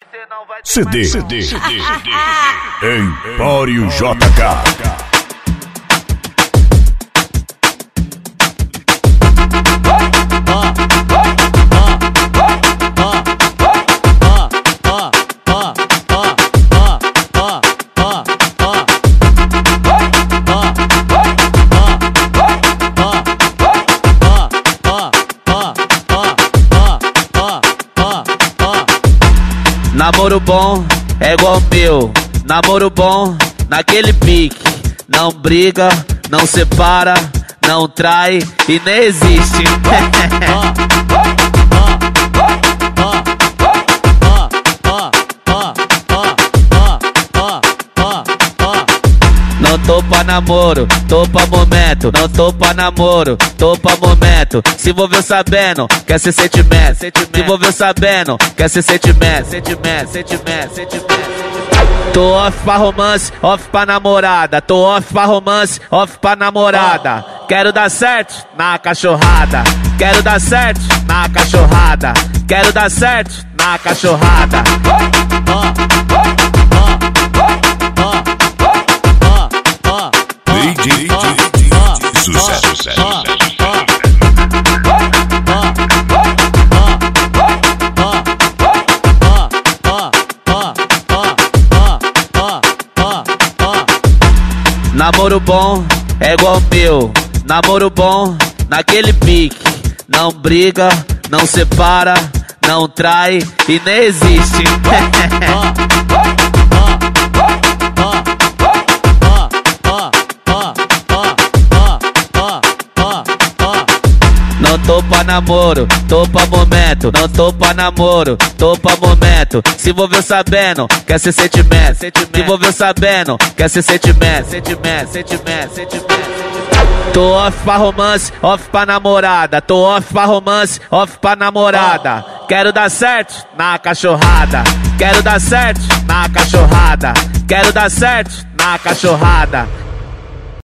CD Empório JK. Namoro bom é igual meu, namoro bom naquele pique. Não briga, não separa, não trai e nem existe. Não tô pra namoro, tô pra momento. Não tô pra namoro, tô pra momento. Se envolveu sabendo, quer ser sentimento. Se envolveu sabendo, quer ser sentimento. Tô off pra romance, off pra namorada. Tô off pra romance, off pra namorada. Quero dar certo na cachorrada. Quero dar certo na cachorrada. Quero dar certo na cachorrada. Sucesso. Namoro bom é igual meu, namoro bom naquele pique. Não briga, não separa, não trai e nem existe. Não tô pra namoro, tô pra momento. Não tô pra namoro, tô pra momento. Se envolveu sabendo, quer ser sentimento. Se envolveu sabendo, quer ser sentimento. Tô off pra romance, off pra namorada. Tô off pra romance, off pra namorada. Quero dar certo na cachorrada. Quero dar certo na cachorrada. Quero dar certo na cachorrada.